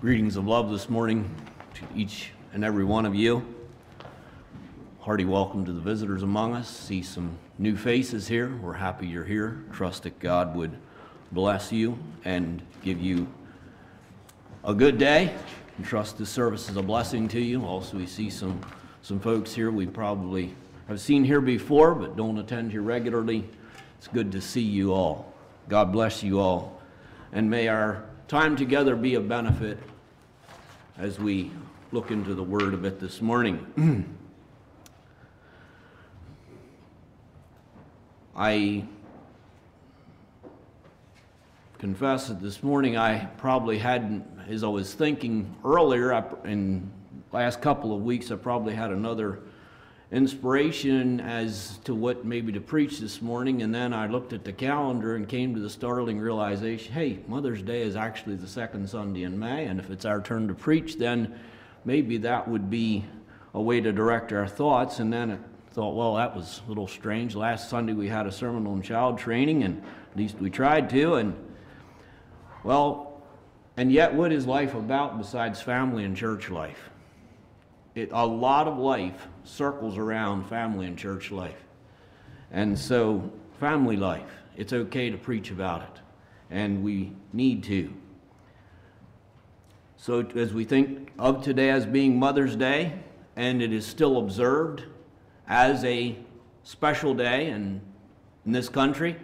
Greetings of love this morning to each and every one of you. Hearty welcome to the visitors among us. See some new faces here. We're happy you're here. Trust that God would bless you and give you a good day. And trust this service is a blessing to you. Also, we see some folks here we probably have seen here before but don't attend here regularly. It's good to see you all. God bless you all. And may our time together be a benefit as we look into the Word a bit this morning. I confess that this morning I probably hadn't, as I was thinking earlier in the last couple of weeks, I probably had another inspiration as to what maybe to preach this morning, and then I looked at the calendar and came to the startling realization, hey, Mother's Day is actually the second Sunday in May, and if it's our turn to preach, then maybe that would be a way to direct our thoughts. And then I thought, well, that was a little strange. Last Sunday we had a sermon on child training, and at least we tried to, and yet what is life about besides family and church life? A lot of life circles around family and church life. And so, family life, it's okay to preach about it. And we need to. So as we think of today as being Mother's Day, and it is still observed as a special day in this country,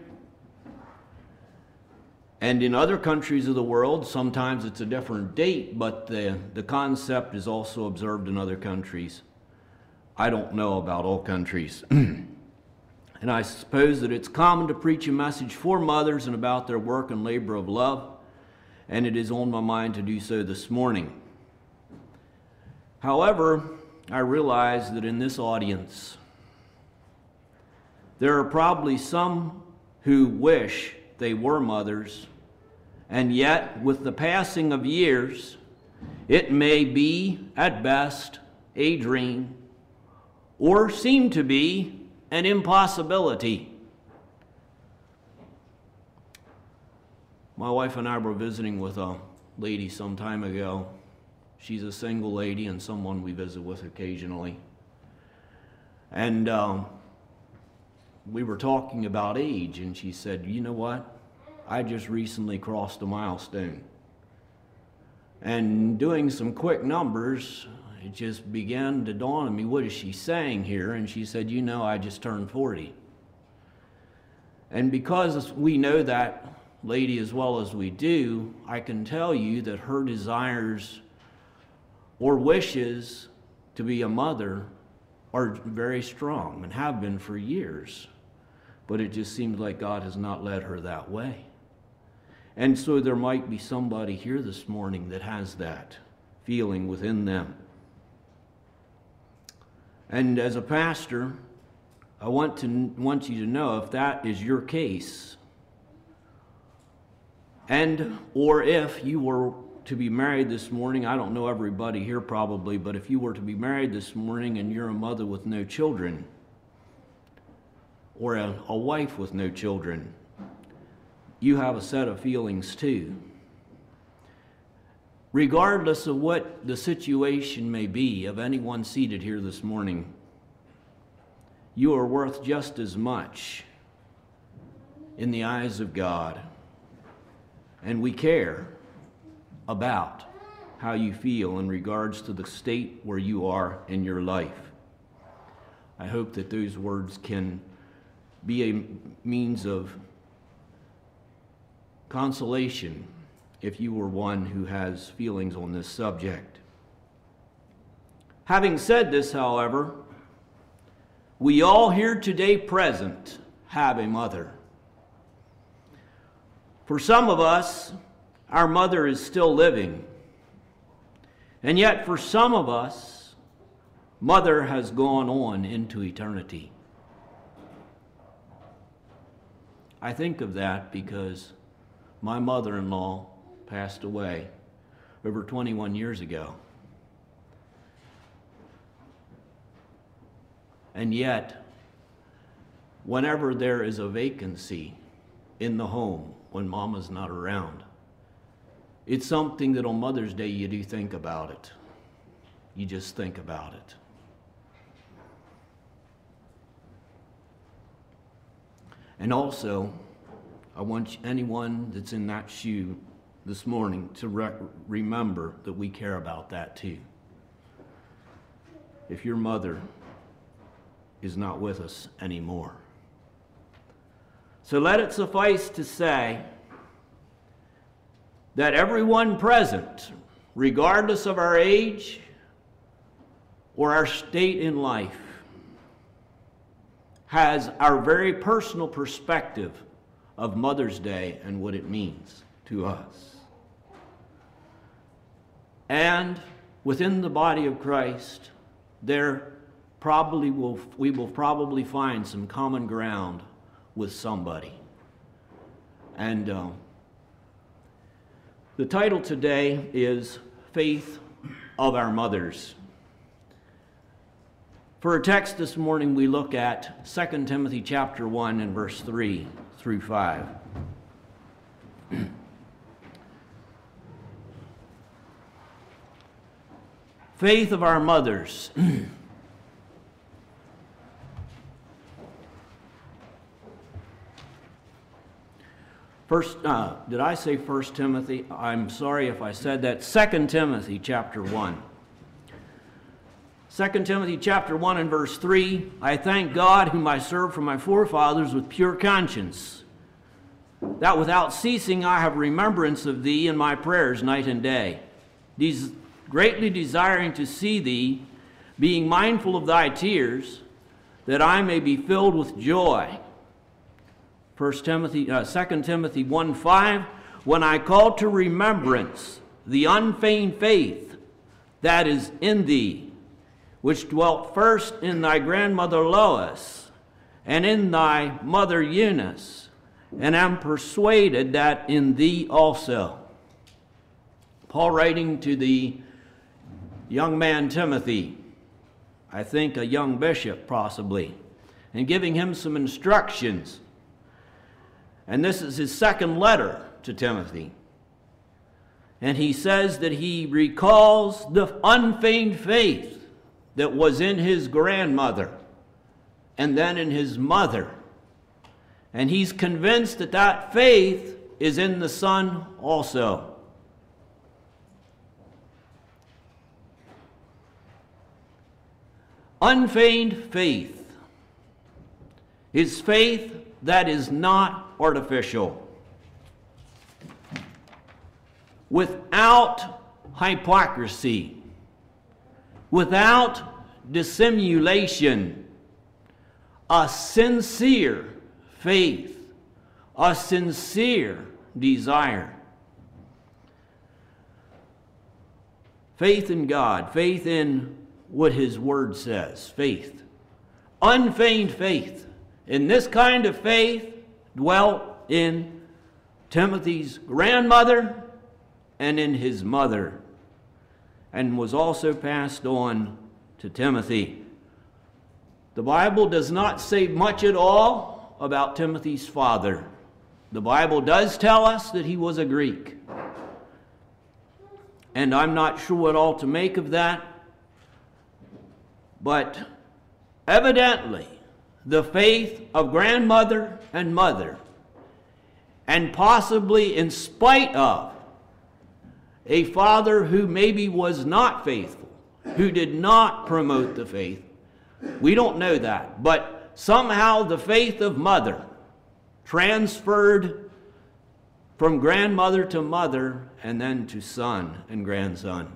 and in other countries of the world, sometimes it's a different date, but the concept is also observed in other countries. I don't know about all countries. And I suppose that it's common to preach a message for mothers and about their work and labor of love, and it is on my mind to do so this morning. However, I realize that in this audience, there are probably some who wish they were mothers, and yet with the passing of years, it may be at best a dream or seem to be an impossibility. My wife and I were visiting with a lady some time ago. She's a single lady and someone we visit with occasionally. And we were talking about age, and she said, you know what? I just recently crossed a milestone. And doing some quick numbers, it just began to dawn on me, what is she saying here? And she said, you know, I just turned 40. And because we know that lady as well as we do, I can tell you that her desires or wishes to be a mother are very strong and have been for years. But it just seems like God has not led her that way. And so there might be somebody here this morning that has that feeling within them. And as a pastor, I want you to know if that is your case, and or if you were to be married this morning, I don't know everybody here probably, but if you were to be married this morning and you're a mother with no children, or a wife with no children, you have a set of feelings too. Regardless of what the situation may be of anyone seated here this morning, you are worth just as much in the eyes of God. And we care about how you feel in regards to the state where you are in your life. I hope that those words can be a means of consolation if you were one who has feelings on this subject. Having said this, however, we all here today present have a mother. For some of us, our mother is still living. And yet for some of us, mother has gone on into eternity. I think of that because my mother-in-law passed away over 21 years ago. And yet, whenever there is a vacancy in the home when Mama's not around, it's something that on Mother's Day you do think about it. You just think about it. And also, I want anyone that's in that shoe this morning to remember that we care about that too. If your mother is not with us anymore. So let it suffice to say that everyone present, regardless of our age or our state in life, has our very personal perspective of Mother's Day and what it means to us. And within the body of Christ, we will probably find some common ground with somebody. And the title today is Faith of Our Mothers. For a text this morning, we look at 2 Timothy chapter 1 and verse 3 through 5. Faith of our mothers. First, did I say 1 Timothy? I'm sorry if I said that. 2 Timothy chapter 1. 2 Timothy chapter 1 and verse 3, I thank God whom I serve from my forefathers with pure conscience, that without ceasing I have remembrance of thee in my prayers night and day, greatly desiring to see thee, being mindful of thy tears, that I may be filled with joy. 2 Timothy 1:5, when I call to remembrance the unfeigned faith that is in thee, which dwelt first in thy grandmother Lois, and in thy mother Eunice, and am persuaded that in thee also. Paul writing to the young man Timothy, I think a young bishop possibly, and giving him some instructions. And this is his second letter to Timothy. And he says that he recalls the unfeigned faith that was in his grandmother and then in his mother. And he's convinced that that faith is in the son also. Unfeigned faith is faith that is not artificial, without hypocrisy, without dissimulation, a sincere faith, a sincere desire. Faith in God, faith in what His Word says, faith. Unfeigned faith. And this kind of faith dwelt in Timothy's grandmother and in his mother, and was also passed on to Timothy. The Bible does not say much at all about Timothy's father. The Bible does tell us that he was a Greek. And I'm not sure what all to make of that. But evidently, the faith of grandmother and mother, and possibly in spite of a father who maybe was not faithful, who did not promote the faith. We don't know that. But somehow the faith of mother transferred from grandmother to mother and then to son and grandson.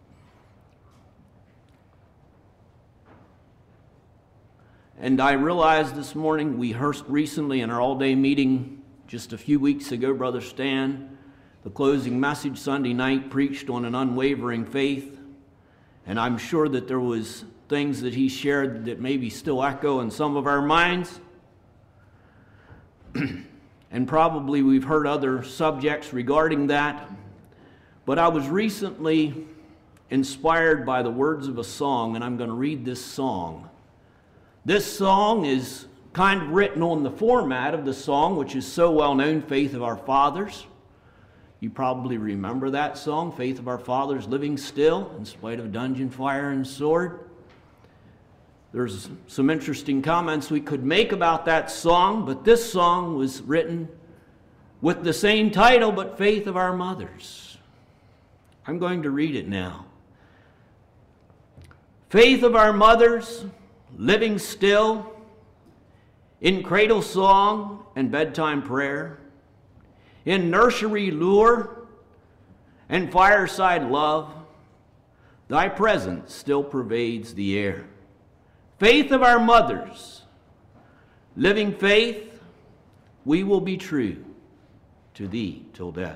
And I realized this morning, we heard recently in our all-day meeting just a few weeks ago, Brother Stan, the closing message Sunday night preached on an unwavering faith. And I'm sure that there was things that he shared that maybe still echo in some of our minds. And probably we've heard other subjects regarding that. But I was recently inspired by the words of a song, and I'm going to read this song. This song is kind of written on the format of the song, which is so well known, Faith of Our Fathers. You probably remember that song, Faith of Our Fathers Living Still, in spite of dungeon, fire, and sword. There's some interesting comments we could make about that song, but this song was written with the same title, but Faith of Our Mothers. I'm going to read it now. Faith of our mothers, living still, in cradle song and bedtime prayer, in nursery lure and fireside love, thy presence still pervades the air. Faith of our mothers, living faith, we will be true to thee till death.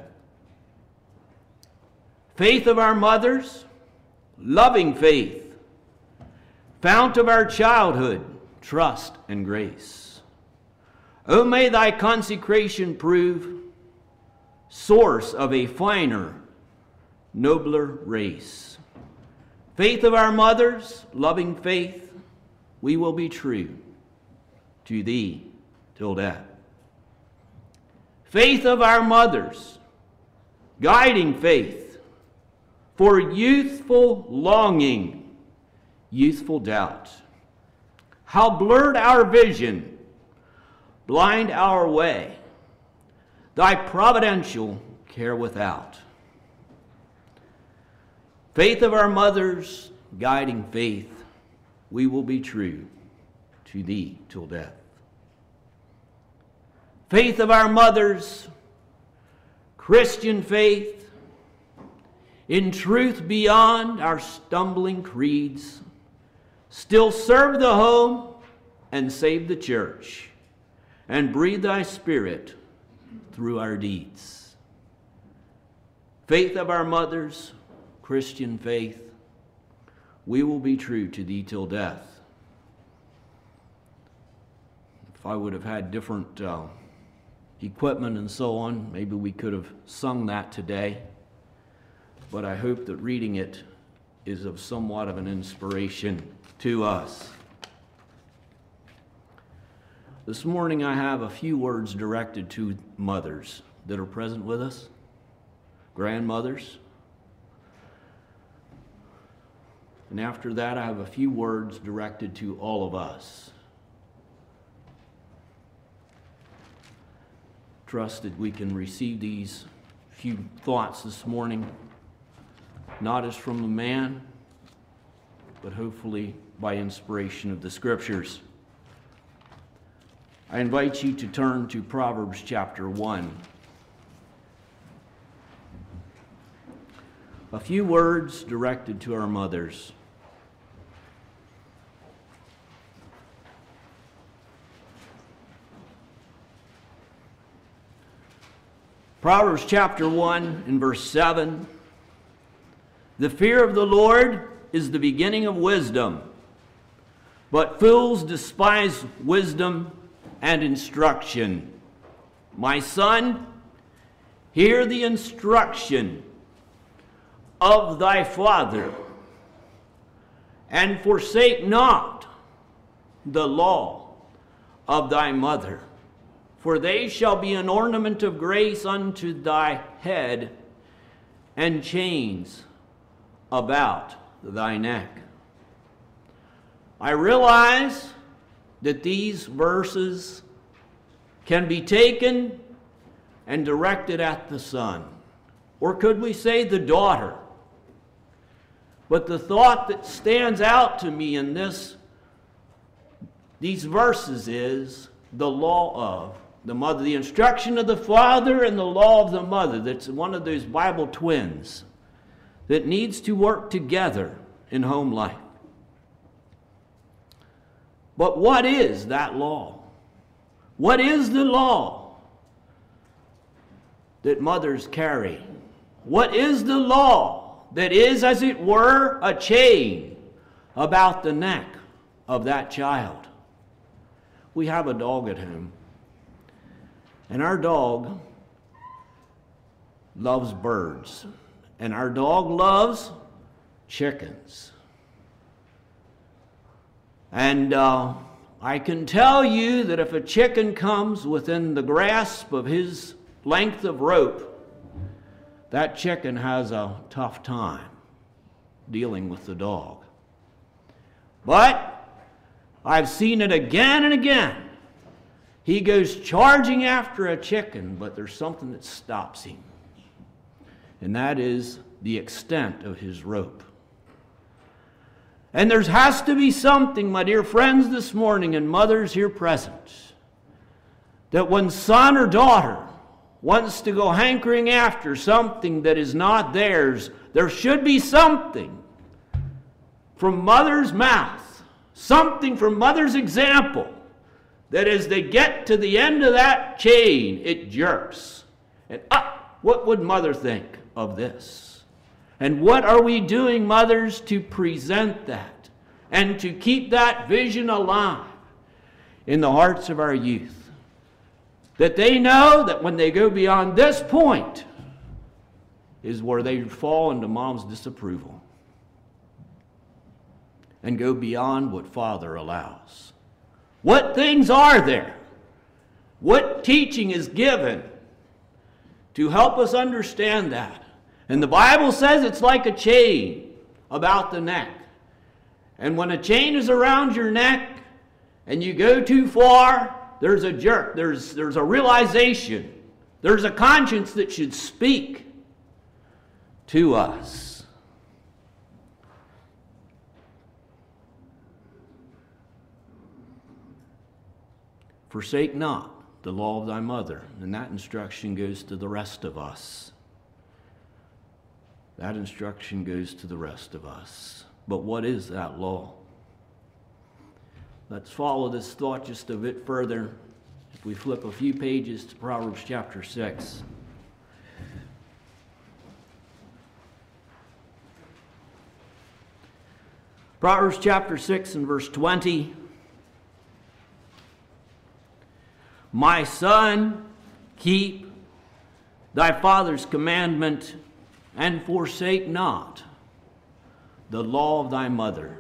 Faith of our mothers, loving faith, fount of our childhood, trust and grace. O may thy consecration prove source of a finer, nobler race. Faith of our mothers, loving faith, we will be true to thee till death. Faith of our mothers, guiding faith, for youthful longing, youthful doubt. How blurred our vision, blind our way, thy providential care without. Faith of our mothers, guiding faith, we will be true to thee till death. Faith of our mothers, Christian faith, in truth beyond our stumbling creeds, still serve the home and save the church, and breathe thy spirit through our deeds. Faith of our mothers, Christian faith, we will be true to thee till death. If I would have had different equipment and so on, maybe we could have sung that today. But I hope that reading it is of somewhat of an inspiration to us. This morning I have a few words directed to mothers that are present with us, grandmothers. And after that I have a few words directed to all of us. Trust that we can receive these few thoughts this morning, not as from a man, but hopefully by inspiration of the Scriptures. I invite you to turn to Proverbs chapter 1. A few words directed to our mothers. Proverbs chapter 1 and verse 7. The fear of the Lord is the beginning of wisdom, but fools despise wisdom and instruction. My son, hear the instruction of thy father, and forsake not the law of thy mother, for they shall be an ornament of grace unto thy head, and chains about thy neck. I realize that these verses can be taken and directed at the son, or could we say the daughter? But the thought that stands out to me in these verses is the law of the mother, the instruction of the father and the law of the mother. That's one of those Bible twins that needs to work together in home life. But what is that law? What is the law that mothers carry? What is the law that is, as it were, a chain about the neck of that child? We have a dog at home, and our dog loves birds, and our dog loves chickens. And I can tell you that if a chicken comes within the grasp of his length of rope, that chicken has a tough time dealing with the dog. But I've seen it again and again. He goes charging after a chicken, but there's something that stops him. And that is the extent of his rope. And there has to be something, my dear friends, this morning, and mothers here present, that when son or daughter wants to go hankering after something that is not theirs, there should be something from mother's mouth, something from mother's example, that as they get to the end of that chain, it jerks. And what would mother think of this? And what are we doing, mothers, to present that and to keep that vision alive in the hearts of our youth? That they know that when they go beyond this point is where they fall into mom's disapproval and go beyond what father allows. What things are there? What teaching is given to help us understand that? And the Bible says it's like a chain about the neck. And when a chain is around your neck and you go too far, there's a jerk, there's a realization, there's a conscience that should speak to us. Forsake not the law of thy mother. And that instruction goes to the rest of us. That instruction goes to the rest of us. But what is that law? Let's follow this thought just a bit further. If we flip a few pages to Proverbs chapter 6. Proverbs chapter 6 and verse 20. My son, keep thy father's commandment, and forsake not the law of thy mother.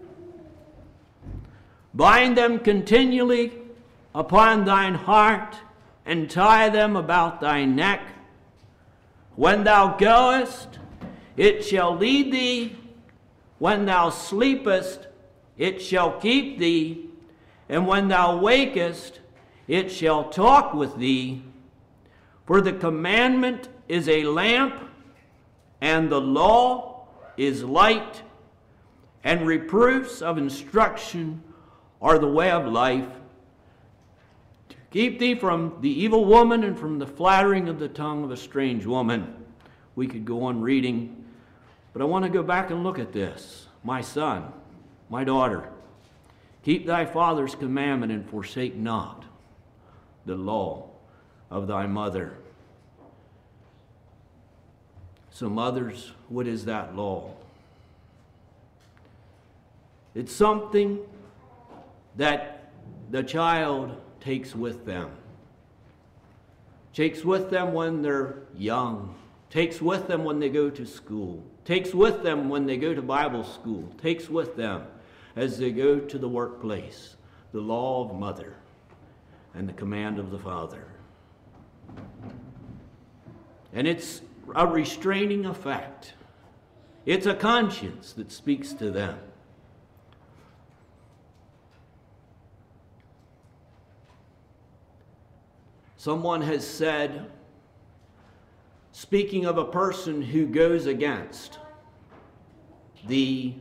Bind them continually upon thine heart, and tie them about thy neck. When thou goest, it shall lead thee. When thou sleepest, it shall keep thee. And when thou wakest, it shall talk with thee. For the commandment is a lamp, and the law is light, and reproofs of instruction are the way of life. To keep thee from the evil woman and from the flattering of the tongue of a strange woman. We could go on reading, but I want to go back and look at this. My son, my daughter, keep thy father's commandment and forsake not the law of thy mother. So mothers, what is that law? It's something that the child takes with them. Takes with them when they're young. Takes with them when they go to school. Takes with them when they go to Bible school. Takes with them as they go to the workplace. The law of mother and the command of the father. And it's a restraining effect. It's a conscience that speaks to them. Someone has said, speaking of a person who goes against the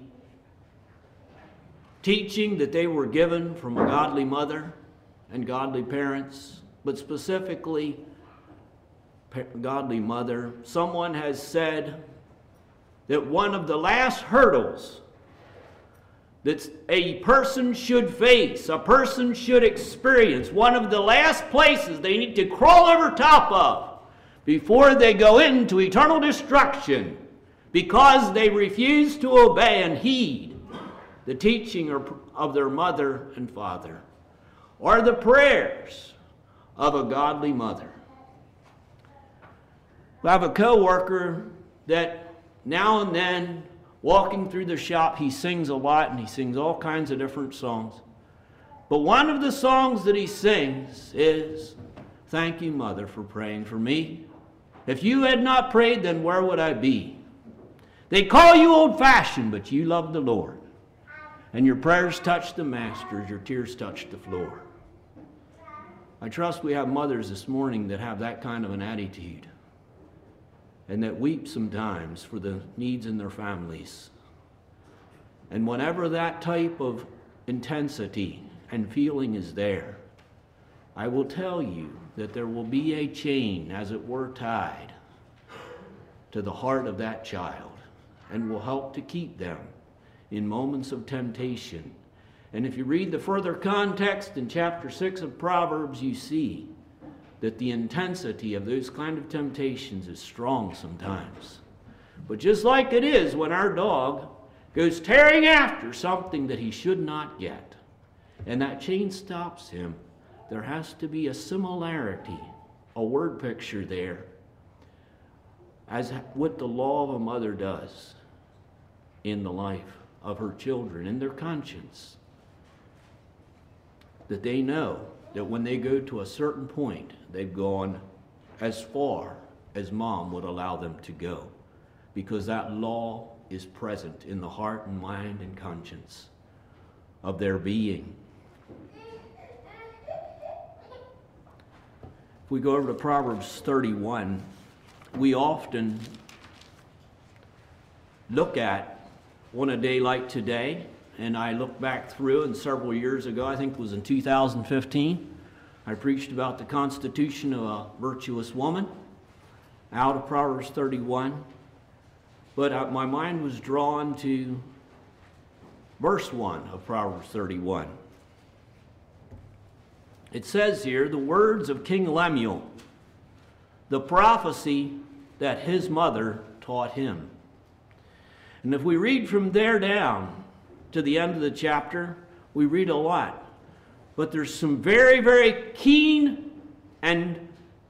teaching that they were given from a godly mother and godly parents, but specifically godly mother, someone has said that one of the last hurdles that a person should face, a person should experience, one of the last places they need to crawl over top of before they go into eternal destruction because they refuse to obey and heed the teaching of their mother and father, or the prayers of a godly mother. I have a co-worker that now and then, walking through the shop, he sings a lot, and he sings all kinds of different songs. But one of the songs that he sings is, "Thank you, Mother, for praying for me. If you had not prayed, then where would I be? They call you old-fashioned, but you love the Lord. And your prayers touch the Master as your tears touch the floor. I trust we have mothers this morning that have that kind of an attitude and that weep sometimes for the needs in their families. And whenever that type of intensity and feeling is there, I will tell you that there will be a chain, as it were, tied to the heart of that child and will help to keep them in moments of temptation. And if you read the further context in chapter 6 of Proverbs, you see that the intensity of those kind of temptations is strong sometimes. But just like it is when our dog goes tearing after something that he should not get, and that chain stops him, there has to be a similarity, a word picture there, as what the law of a mother does in the life of her children, in their conscience. That they know that when they go to a certain point, they've gone as far as mom would allow them to go, because that law is present in the heart and mind and conscience of their being. If we go over to Proverbs 31, we often look at on a day like today, and I look back through, and several years ago, I think it was in 2015, I preached about the constitution of a virtuous woman out of Proverbs 31. But my mind was drawn to verse 1 of Proverbs 31. It says here, the words of King Lemuel, the prophecy that his mother taught him. And if we read from there down to the end of the chapter, we read a lot. But there's some very, very keen and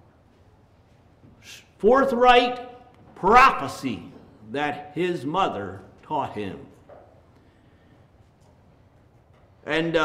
forthright prophecy that his mother taught him. And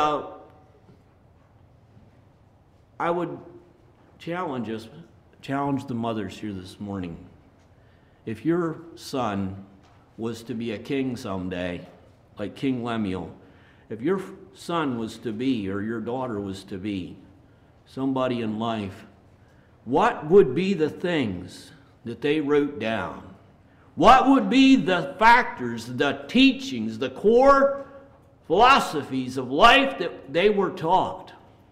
I would challenge the mothers here this morning. If your son was to be a king someday, like King Lemuel, if your son was to be, or your daughter was to be, somebody in life, what would be the things that they wrote down? What would be the factors, the teachings, the core philosophies of life that they were taught?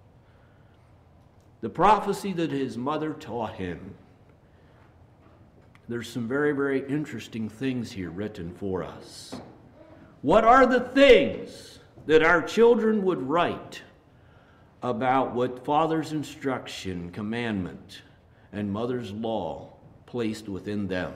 The prophecy that his mother taught him. There's some very, very interesting things here written for us. What are the things that our children would write about what father's instruction, commandment, and mother's law placed within them?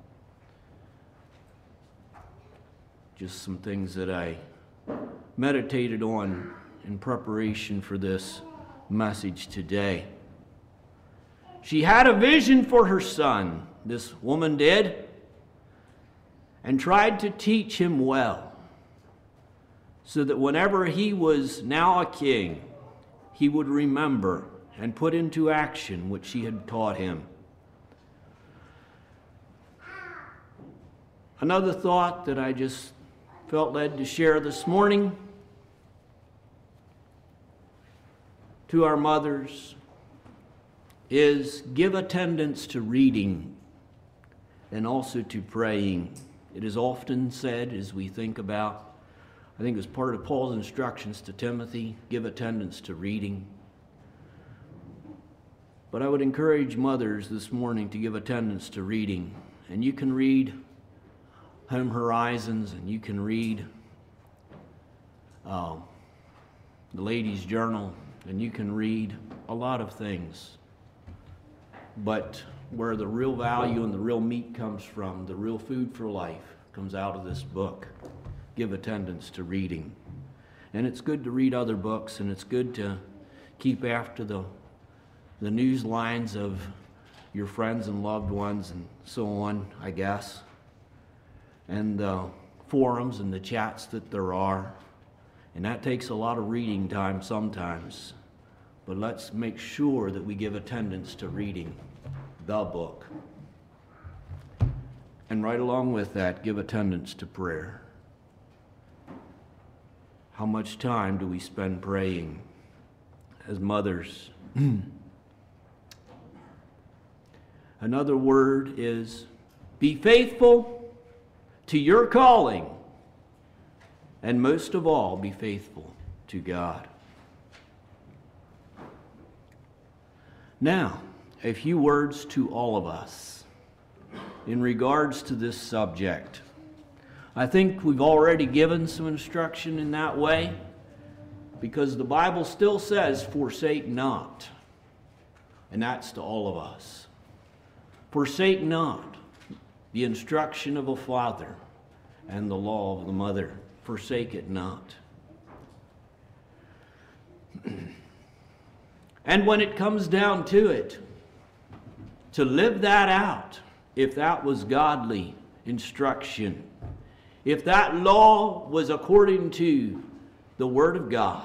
Just some things that I meditated on in preparation for this message today. She had a vision for her son, this woman did, and tried to teach him well, so that whenever he was now a king, he would remember and put into action what she had taught him. Another thought that I just felt led to share this morning to our mothers is give attendance to reading and also to praying. It is often said, as we think about, I think as part of Paul's instructions to Timothy, give attendance to reading. But I would encourage mothers this morning to give attendance to reading. And you can read Home Horizons, and you can read the Ladies' Journal, and you can read a lot of things. But where the real value and the real meat comes from, the real food for life, comes out of this book. Give attendance to reading. And it's good to read other books, and it's good to keep after the news lines of your friends and loved ones and so on, I guess. And the forums and the chats that there are. And that takes a lot of reading time sometimes. But let's make sure that we give attendance to reading the book. And right along with that, give attendance to prayer. How much time do we spend praying as mothers? Another word is be faithful to your calling, and most of all, be faithful to God. Now, a few words to all of us in regards to this subject. I think we've already given some instruction in that way, because the Bible still says, forsake not. And that's to all of us. Forsake not the instruction of a father and the law of the mother. Forsake it not. And when it comes down to it, to live that out, if that was godly instruction, if that law was according to the Word of God.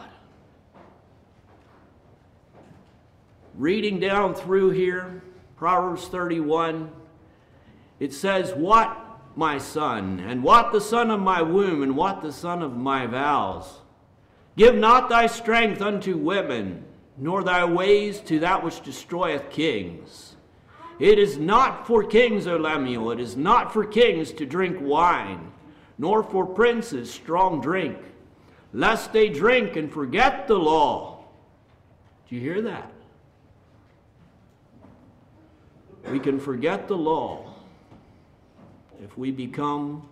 Reading down through here, Proverbs 31, it says, what, my son, and what the son of my womb, and what the son of my vows? Give not thy strength unto women, nor thy ways to that which destroyeth kings. It is not for kings, O Lemuel, it is not for kings to drink wine, nor for princes strong drink, lest they drink and forget the law. Do you hear that? We can forget the law if we become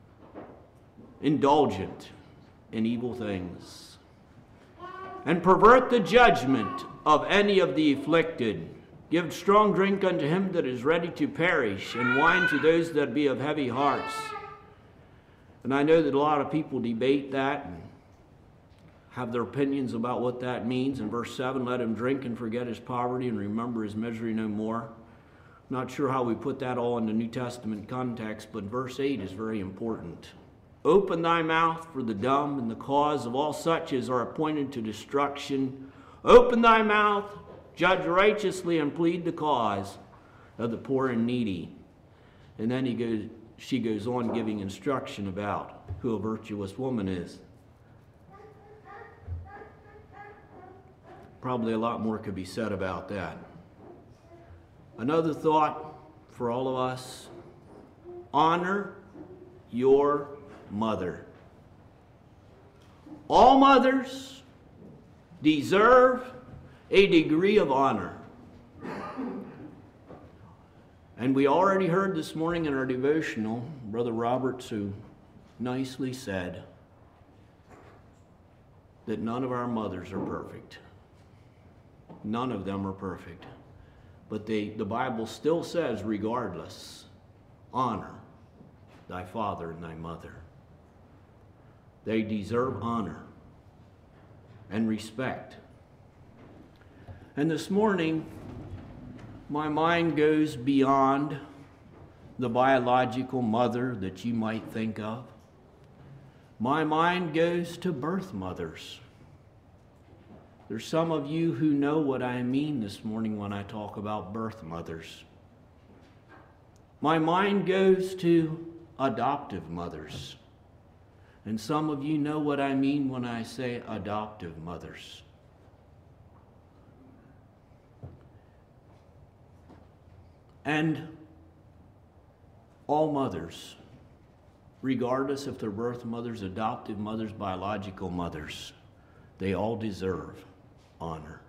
indulgent in evil things and pervert the judgment of any of the afflicted. Give strong drink unto him that is ready to perish, and wine to those that be of heavy hearts. And I know that a lot of people debate that and have their opinions about what that means. In verse 7, let him drink and forget his poverty and remember his misery no more. Not sure how we put that all in the New Testament context, but verse 8 is very important. Open thy mouth for the dumb, and the cause of all such as are appointed to destruction. Open thy mouth, judge righteously, and plead the cause of the poor and needy. And then she goes on giving instruction about who a virtuous woman is. Probably a lot more could be said about that. Another thought for all of us, honor your mother. All mothers deserve a degree of honor. And we already heard this morning in our devotional, Brother Roberts, who nicely said that none of our mothers are perfect. None of them are perfect. But the Bible still says, regardless, honor thy father and thy mother. They deserve honor and respect. And this morning, my mind goes beyond the biological mother that you might think of. My mind goes to birth mothers. There's some of you who know what I mean this morning when I talk about birth mothers. My mind goes to adoptive mothers. And some of you know what I mean when I say adoptive mothers. And all mothers, regardless if they're birth mothers, adoptive mothers, biological mothers, they all deserve honor.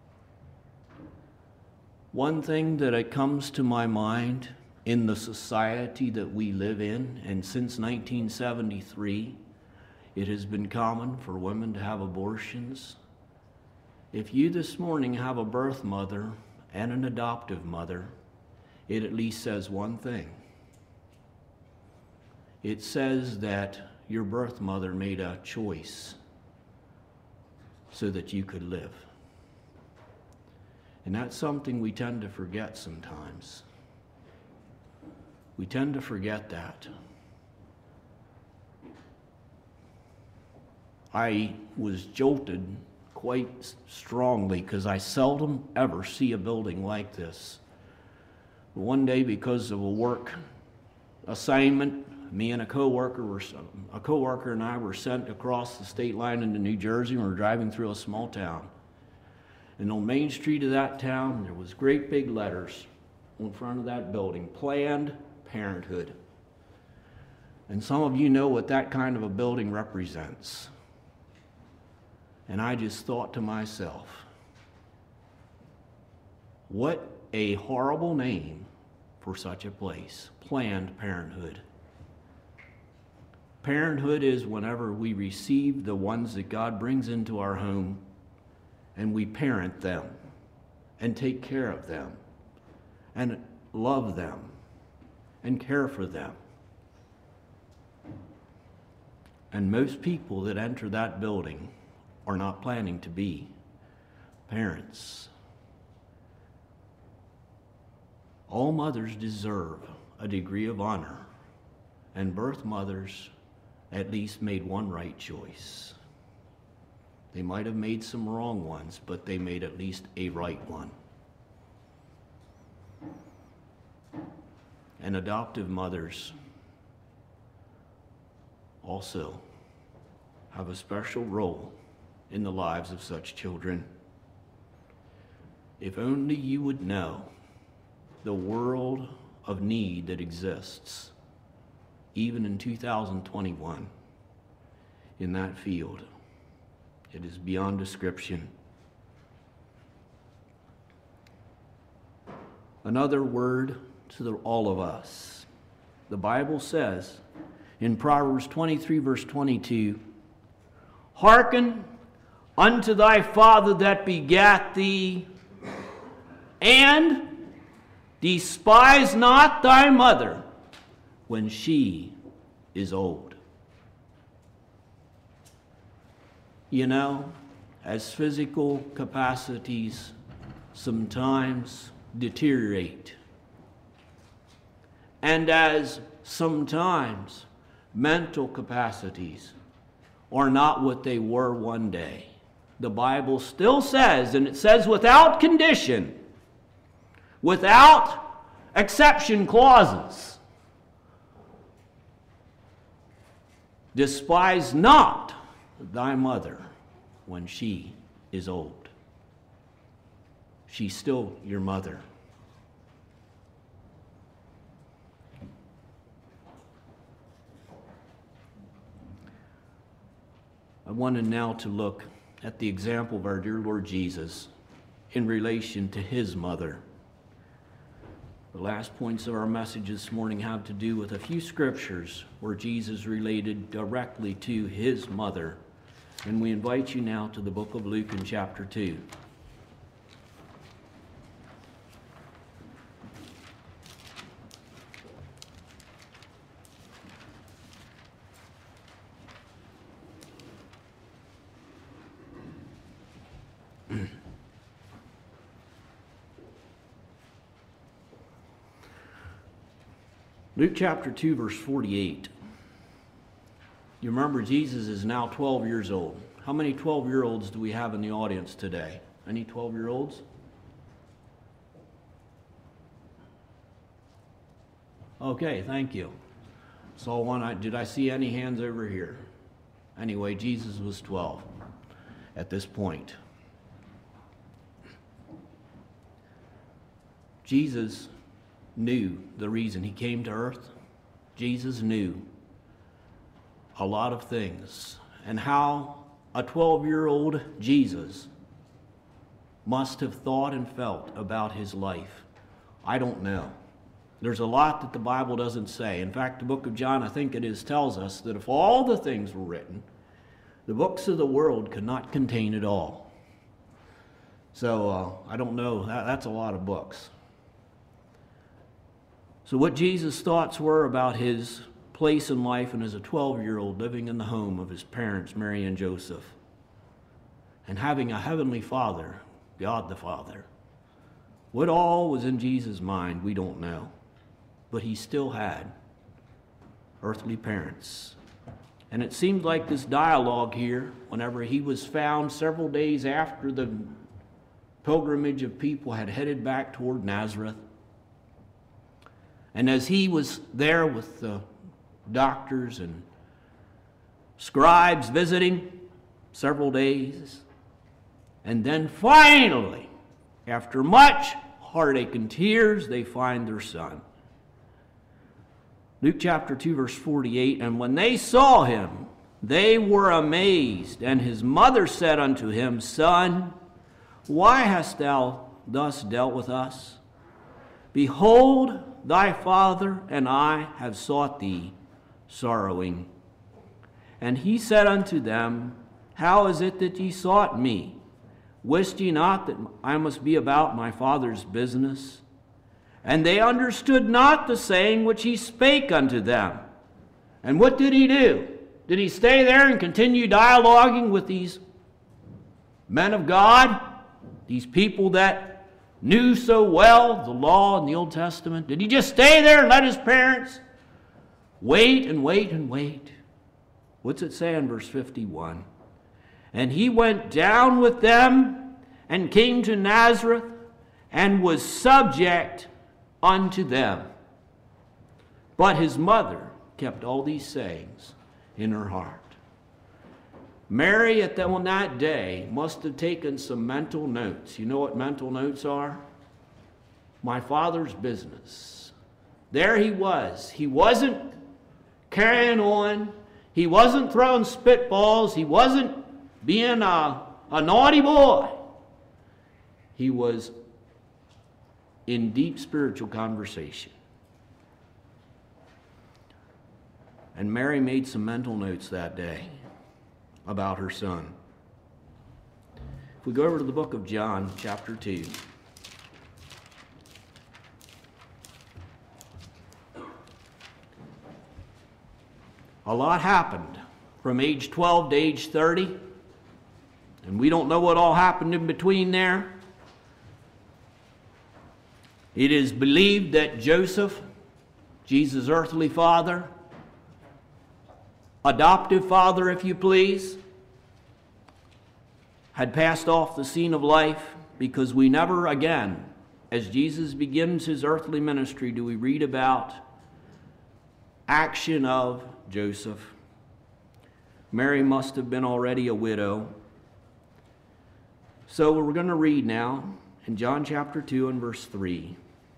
One thing that comes to my mind in the society that we live in, and since 1973, it has been common for women to have abortions. If you this morning have a birth mother and an adoptive mother, it at least says one thing. It says that your birth mother made a choice so that you could live. And that's something we tend to forget sometimes. We tend to forget that. I was jolted quite strongly because I seldom ever see a building like this. But one day, because of a work assignment, me and a coworker and I were sent across the state line into New Jersey, and we were driving through a small town. And on Main Street of that town, there was great big letters in front of that building, Planned Parenthood. And some of you know what that kind of a building represents. And I just thought to myself, what a horrible name for such a place, Planned Parenthood. Parenthood is whenever we receive the ones that God brings into our home and we parent them and take care of them and love them and care for them. And most people that enter that building are not planning to be parents. All mothers deserve a degree of honor, and birth mothers at least made one right choice. They might have made some wrong ones, but they made at least a right one. And adoptive mothers also have a special role in the lives of such children. If only you would know the world of need that exists, even in 2021, in that field. It is beyond description. Another word to all of us. The Bible says in Proverbs 23, verse 22, "Hearken unto thy father that begat thee, and despise not thy mother when she is old." You know, as physical capacities sometimes deteriorate, and as sometimes mental capacities are not what they were one day, the Bible still says, and it says without condition, without exception clauses, despise not thy mother when she is old. She's still your mother. I wanted now to look at the example of our dear Lord Jesus in relation to his mother. The last points of our message this morning have to do with a few scriptures where Jesus related directly to his mother. And we invite you now to the book of Luke in chapter 2. Luke chapter 2, verse 48. You remember Jesus is now 12 years old. How many 12-year-olds do we have in the audience today? Any 12-year-olds? Okay, thank you. Saw one. Did I see any hands over here? Anyway, Jesus was 12 at this point. Jesus knew the reason he came to earth. Jesus knew a lot of things, and how a 12-year-old Jesus must have thought and felt about his life. I don't know. There's a lot that the Bible doesn't say. In fact, the book of John, I think it is, tells us that if all the things were written, the books of the world could not contain it all. So I don't know. That's a lot of books. So what Jesus' thoughts were about his place in life and as a 12-year-old living in the home of his parents, Mary and Joseph, and having a heavenly Father, God the Father. What all was in Jesus' mind, we don't know. But he still had earthly parents. And it seemed like this dialogue here, whenever he was found several days after the pilgrimage of people had headed back toward Nazareth, And as he was there with the doctors and scribes visiting several days, and then finally, after much heartache and tears, they find their son. Luke chapter 2, verse 48, and when they saw him, they were amazed. And his mother said unto him, Son, why hast thou thus dealt with us? Behold, thy father and I have sought thee, sorrowing. And he said unto them, How is it that ye sought me? Wist ye not that I must be about my father's business? And they understood not the saying which he spake unto them. And what did he do? Did he stay there and continue dialoguing with these men of God, these people that knew so well the law and the Old Testament? Did he just stay there and let his parents wait and wait and wait? What's it say in verse 51? And he went down with them and came to Nazareth and was subject unto them. But his mother kept all these sayings in her heart. Mary on that day must have taken some mental notes. You know what mental notes are? My father's business. There he was. He wasn't carrying on. He wasn't throwing spitballs. He wasn't being a naughty boy. He was in deep spiritual conversation. And Mary made some mental notes that day about her son. If we go over to the book of John, chapter 2. A lot happened from age 12 to age 30. And we don't know what all happened in between there. It is believed that Joseph, Jesus' earthly father, adoptive father, if you please, had passed off the scene of life, because we never again, as Jesus begins his earthly ministry, do we read about action of Joseph. Mary must have been already a widow. So we're going to read now in John chapter 2 and verse 3.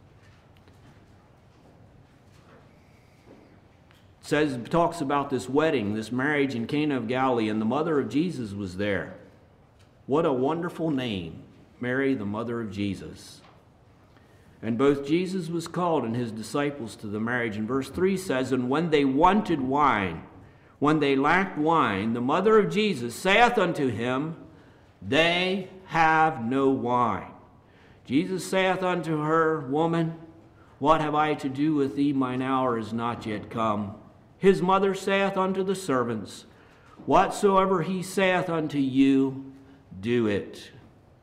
Talks about this wedding, this marriage in Cana of Galilee, and the mother of Jesus was there. What a wonderful name, Mary, the mother of Jesus. And both Jesus was called and his disciples to the marriage. And verse 3 says, And when they wanted wine, when they lacked wine, the mother of Jesus saith unto him, They have no wine. Jesus saith unto her, Woman, what have I to do with thee? Mine hour is not yet come. His mother saith unto the servants, Whatsoever he saith unto you, do it.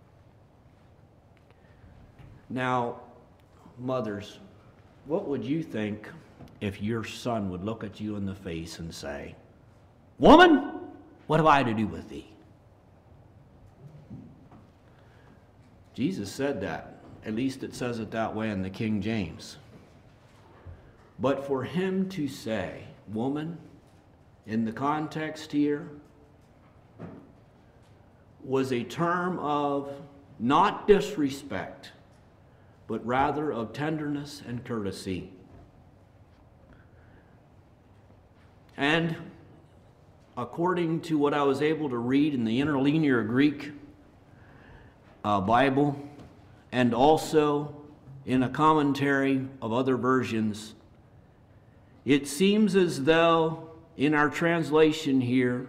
Now, mothers, what would you think if your son would look at you in the face and say, Woman, what have I to do with thee? Jesus said that. At least it says it that way in the King James. But for him to say, Woman, in the context here, was a term of not disrespect, but rather of tenderness and courtesy. And according to what I was able to read in the Interlinear Greek Bible, and also in a commentary of other versions, it seems as though in our translation here,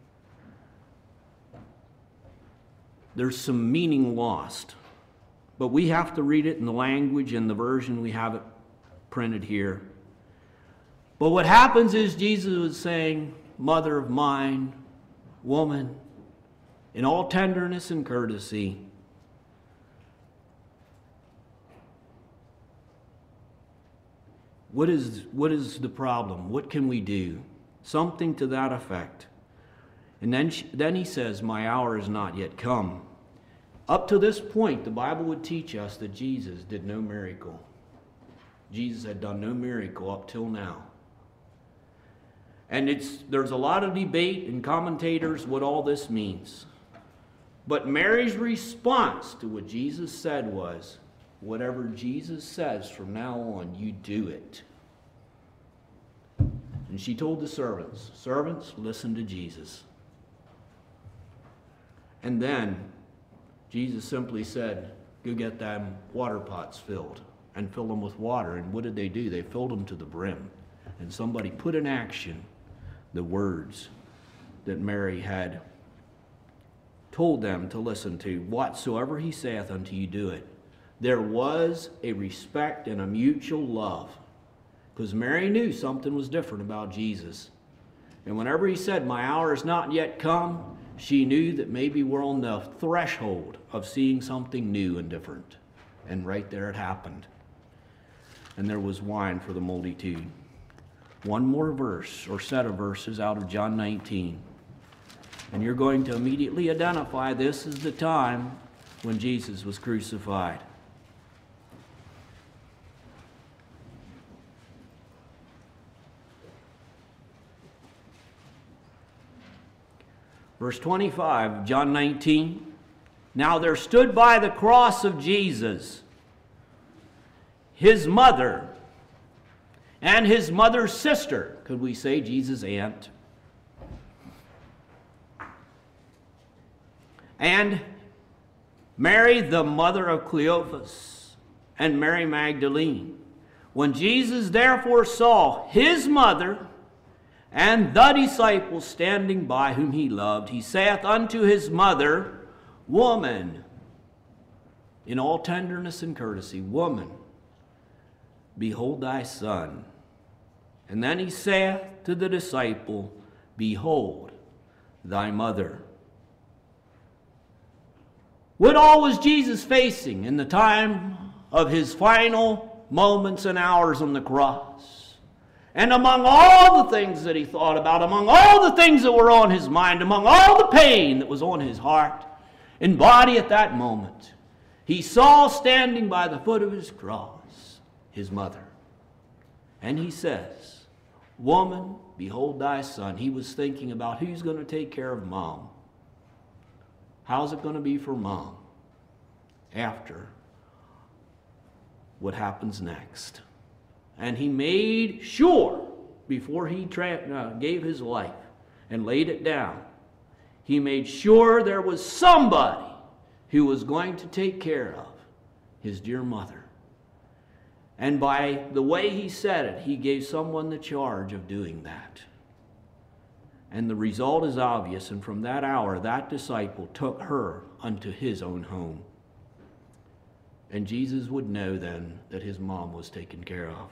there's some meaning lost. But we have to read it in the language and the version we have it printed here. But what happens is Jesus was saying, Mother of mine, woman, in all tenderness and courtesy. What is the problem? What can we do? Something to that effect. And then he says, My hour is not yet come. Up to this point, the Bible would teach us that Jesus did no miracle. Jesus had done no miracle up till now. And there's a lot of debate and commentators what all this means. But Mary's response to what Jesus said was, whatever Jesus says from now on, you do it. And she told the servants, servants, listen to Jesus. And then Jesus simply said, go get them water pots filled and fill them with water. And what did they do? They filled them to the brim. And somebody put in action the words that Mary had told them to listen to. Whatsoever he saith unto you, do it. There was a respect and a mutual love, because Mary knew something was different about Jesus. And whenever he said, my hour is not yet come, she knew that maybe we're on the threshold of seeing something new and different. And right there it happened. And there was wine for the multitude. One more verse or set of verses out of John 19. And you're going to immediately identify this as the time when Jesus was crucified. Verse 25, John 19. Now there stood by the cross of Jesus his mother and his mother's sister. Could we say Jesus' aunt? And Mary, the mother of Cleophas, and Mary Magdalene. When Jesus therefore saw his mother and the disciples standing by whom he loved, he saith unto his mother, Woman, in all tenderness and courtesy, Woman, behold thy son. And then he saith to the disciple, Behold thy mother. What all was Jesus facing in the time of his final moments and hours on the cross? And among all the things that he thought about, among all the things that were on his mind, among all the pain that was on his heart and body at that moment, he saw standing by the foot of his cross his mother. And he says, Woman, behold thy son. He was thinking about who's going to take care of mom. How's it going to be for mom after what happens next? And he made sure before he gave his life and laid it down, he made sure there was somebody who was going to take care of his dear mother. And by the way he said it, he gave someone the charge of doing that. And the result is obvious, and from that hour, that disciple took her unto his own home. And Jesus would know then that his mom was taken care of.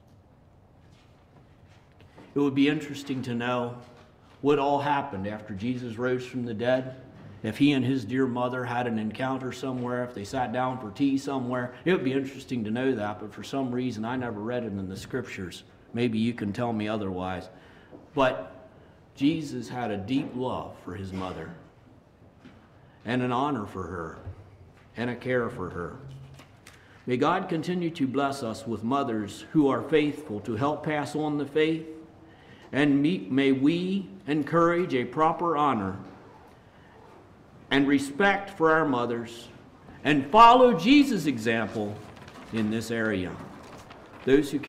It would be interesting to know what all happened after Jesus rose from the dead. If he and his dear mother had an encounter somewhere, if they sat down for tea somewhere, it would be interesting to know that, but for some reason I never read it in the scriptures. Maybe you can tell me otherwise. But Jesus had a deep love for his mother and an honor for her and a care for her. May God continue to bless us with mothers who are faithful to help pass on the faith, and may we encourage a proper honor and respect for our mothers and follow Jesus' example in this area. Those who